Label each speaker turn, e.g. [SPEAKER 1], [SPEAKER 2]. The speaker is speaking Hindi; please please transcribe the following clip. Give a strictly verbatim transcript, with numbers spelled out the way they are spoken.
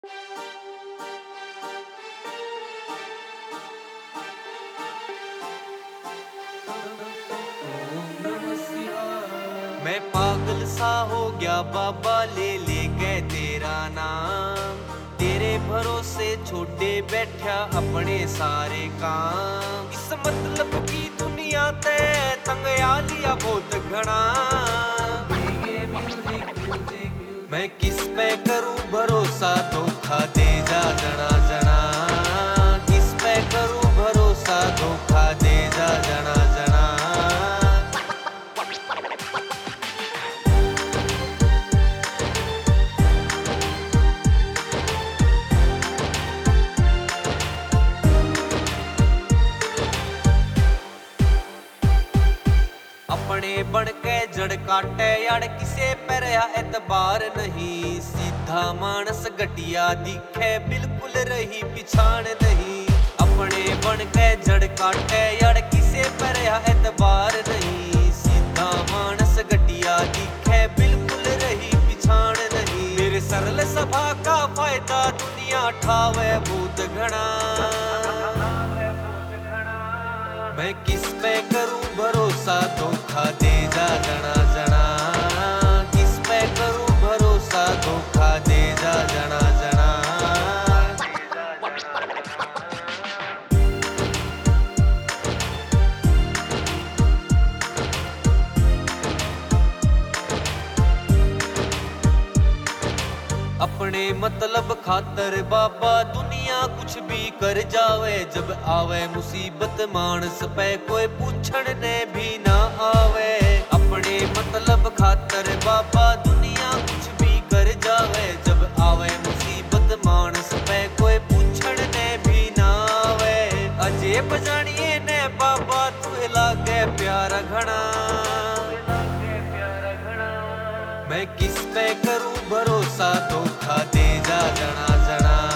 [SPEAKER 1] मैं पागल सा हो गया बाबा ले ले के तेरा नाम, तेरे भरोसे छोड़े बैठा अपने सारे काम। इस मतलब की दुनिया ते तंग आ लिया बहुत घना, मैं किस पे करूं भरोसा धोखा दे जा जना जना, किस पे करूं भरोसा धोखा दे जा जना जना। अपने बन के जड़ काटे यार किसे पर एतबार नहीं, सीधा मानस घटिया दिखे बिल्कुल रही पिछाड़ नहीं। अपने बन के जड़ काटे यार किसे पर एतबार नहीं, सीधा मानस घटिया दिखे बिल्कुल रही पिछाड़ नहीं। मेरे सरल सभा का फायदा दुनिया ठावे भूत घना, मैं किस पे करूं भरोसा धोखा दे जा जना जना, किस पे करूं भरोसा धोखा दे जा जना जना। अपने मतलब खातर बाबा दुनिया कुछ भी कर जावे, जब आवे मुसीबत मानस पे कोई पूछण ने भी ना आवे। अपने मतलब खातर बाबा दुनिया कुछ भी कर जावे, जब आवे मुसीबत मानस पे कोई पूछण ने भी ना आवे। अजे बजानिए ने बाबा तू लागे प्यारा घना, मैं किस पे करूं भरोसा धोखा दे जा जना जना।